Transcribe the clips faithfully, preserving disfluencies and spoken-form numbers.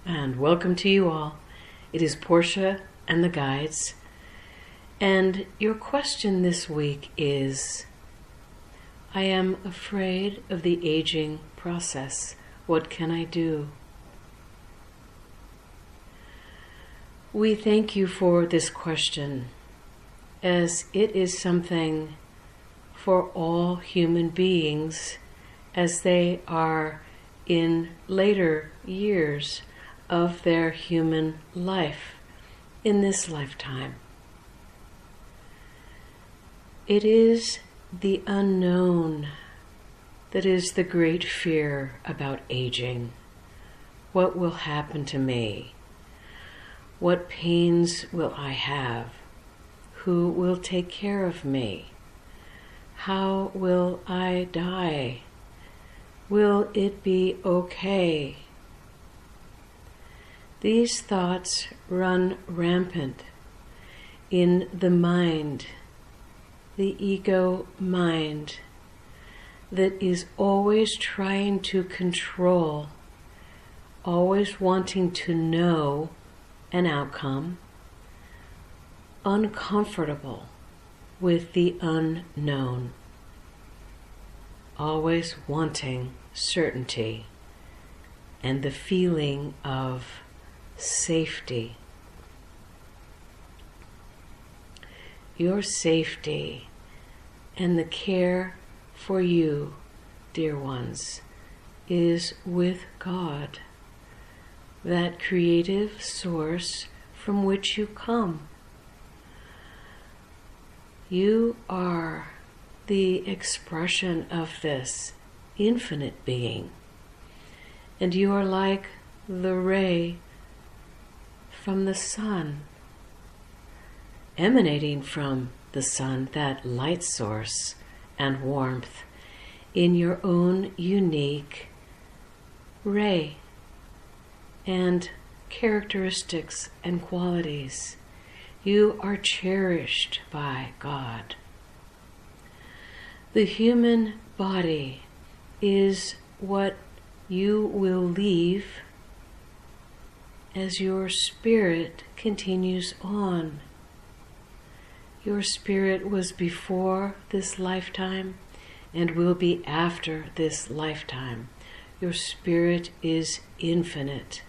and welcome to you all. It is Portia and the Guides, and your question this week is, I am afraid of the aging process. What can I do? We thank you for this question, as it is something for all human beings as they are in later years of their human life in this lifetime. It is the unknown that is the great fear about aging. What will happen to me? What pains will I have? Who will take care of me? How will I die? Will it be okay? These thoughts run rampant in the mind, the ego mind, that is always trying to control, always wanting to know an outcome, uncomfortable with the unknown, always wanting certainty and the feeling of safety. Your safety and the care for you, dear ones, is with God, that creative source from which you come. You are the expression of this infinite being, and you are like the ray from the sun, emanating from the sun, that light source and warmth, in your own unique ray and characteristics and qualities. You are cherished by God. The human body is what you will leave as your spirit continues on. Your spirit was before this lifetime and will be after this lifetime. Your spirit is infinite.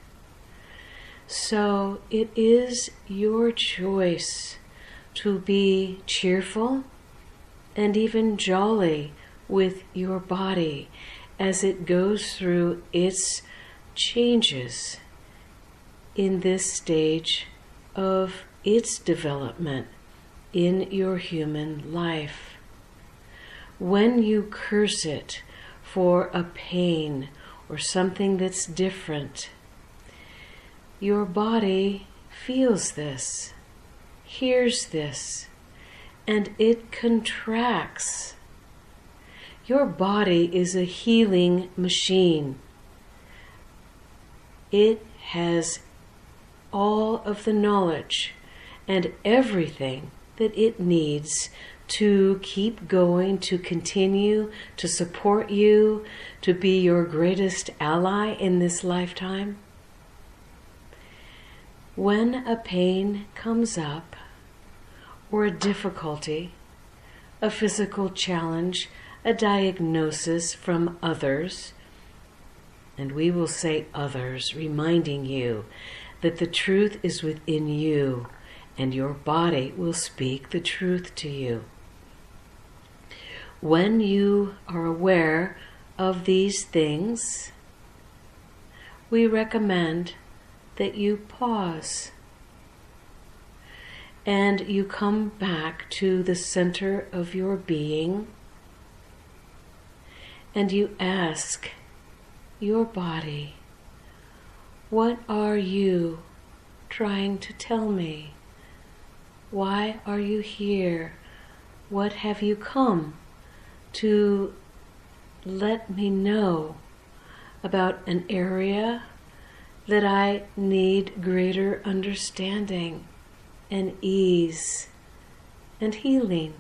So it is your choice to be cheerful and even jolly with your body as it goes through its changes in this stage of its development in your human life. When you curse it for a pain or something that's different, your body feels this, hears this, and it contracts. Your body is a healing machine. It has all of the knowledge and everything that it needs to keep going, to continue, to support you, to be your greatest ally in this lifetime. When a pain comes up, or a difficulty, a physical challenge, a diagnosis from others, and we will say others, reminding you that the truth is within you, and your body will speak the truth to you. When you are aware of these things, we recommend that you pause and you come back to the center of your being and you ask your body, what are you trying to tell me? Why are you here? What have you come to let me know about an area that I need greater understanding and ease and healing?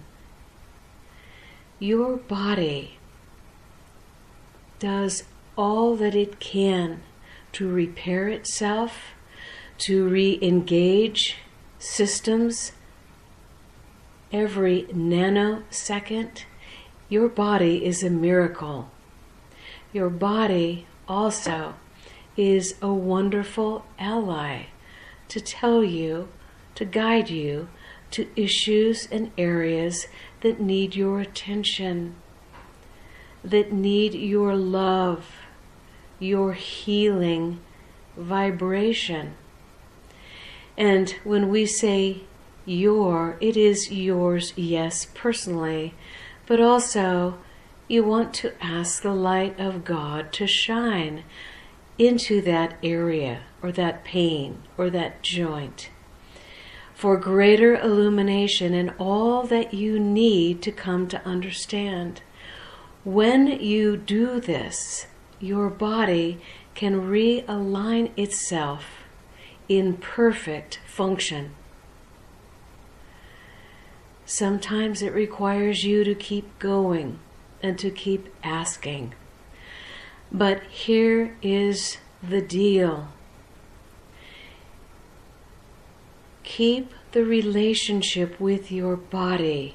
Your body does all that it can to repair itself, to re-engage systems every nanosecond. Your body is a miracle. Your body also is a wonderful ally to tell you, to guide you to issues and areas that need your attention, that need your love, your healing vibration. And when we say your, it is yours, yes, personally, but also you want to ask the light of God to shine into that area or that pain or that joint for greater illumination and all that you need to come to understand. When you do this, your body can realign itself in perfect function. Sometimes it requires you to keep going and to keep asking. But here is the deal. Keep the relationship with your body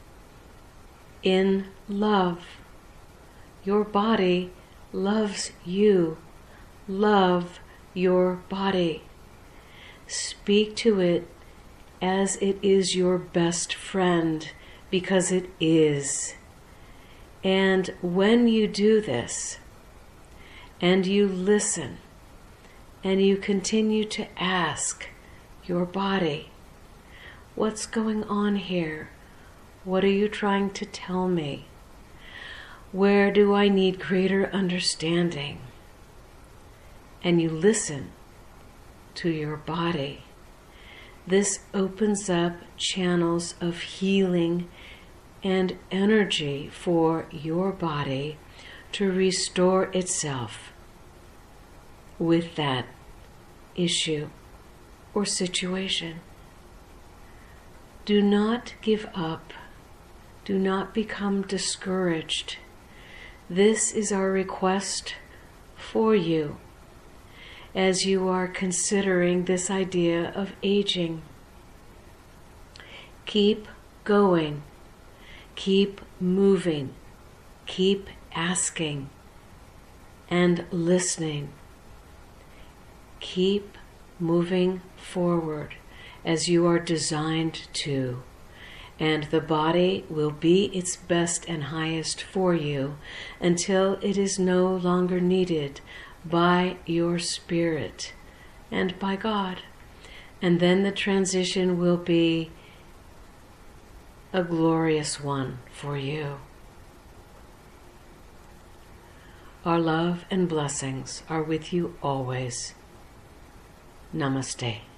in love. Your body loves you. Love your body. Speak to it as it is your best friend, because it is. And when you do this, and you listen, and you continue to ask your body, what's going on here? What are you trying to tell me? Where do I need greater understanding? And you listen to your body. This opens up channels of healing and energy for your body to restore itself with that issue or situation. Do not give up. Do not become discouraged. This is our request for you as you are considering this idea of aging. Keep going. Keep moving. Keep asking and listening. Keep moving forward as you are designed to, and the body will be its best and highest for you until it is no longer needed by your spirit and by God. And then the transition will be a glorious one for you. Our love and blessings are with you always. Namaste.